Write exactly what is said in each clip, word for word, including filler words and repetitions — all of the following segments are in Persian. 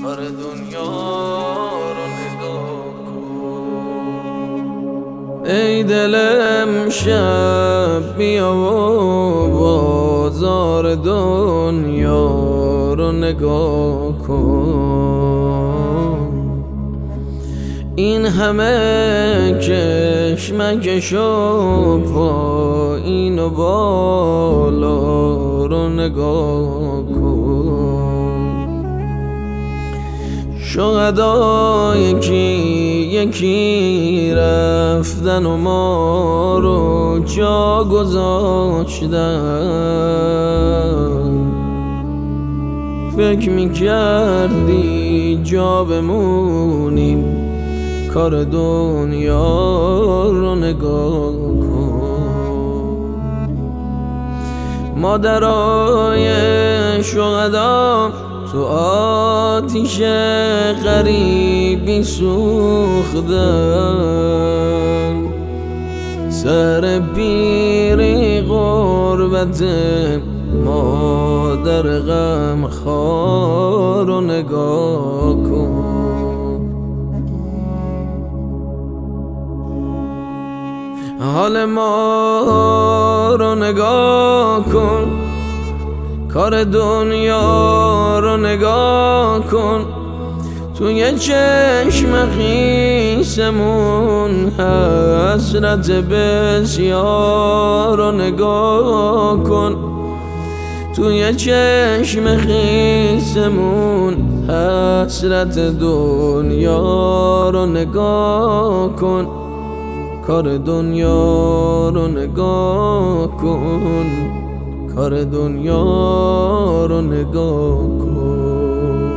کار دنیا رو نگاه کن. ای دلم شب بیا و بازار دنیا رو نگاه کن. این همه کشمکش و پایین و بالا رو نگاه کن. شهدا یکی یکی رفتن و ما رو جا گذاشتن. فکر میکردی جا بمونیم، کار دنیا رو نگاه کن. مادرای شهدا تو آتیش غریبی سوختن. سر پیری غربت مادر غمخوار رو نگاه کن. حال ما رو نگاه کن، کار دنیا رو نگاه کن. توی چشم خیسمون حسرت بسیار رو نگاه کن. توی چشم خیسمون حسرت دنیا رو نگاه کن. کار دنیا رو نگاه کن، کار دنیا رو نگاه کن.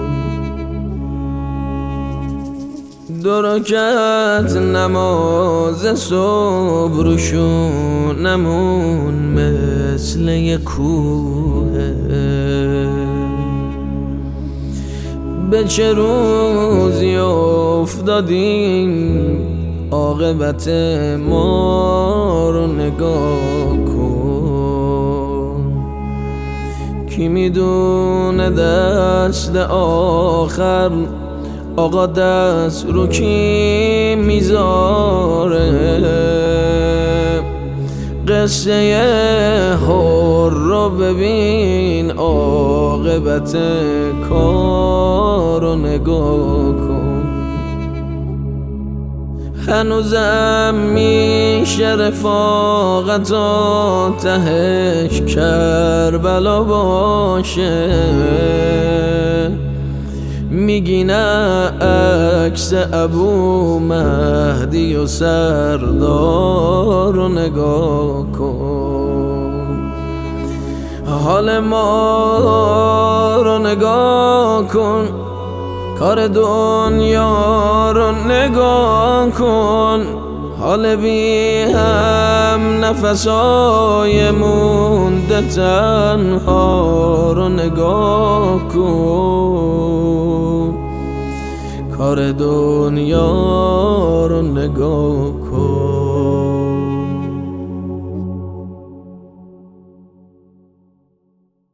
دو رکعت نماز صبح روشونمون مثل یک کوه. به چه روزی افتادیم عاقبت ما رو نگاه کن. کی میدونه دست آخر آقا دست رو کی میذاره. قصه حر رو ببین عاقبت کار رو نگاه کن. هنوزم میشه رفاقت و تهش کربلا باشه. میگی نه عکس ابو مهدی و سردار رو نگاه کن. حال ما رو نگاه کن، کار دنیا رو نگاه کن. حال بی هم نفسای مونده تنها رو نگاه کن. کار دنیا رو نگاه کن.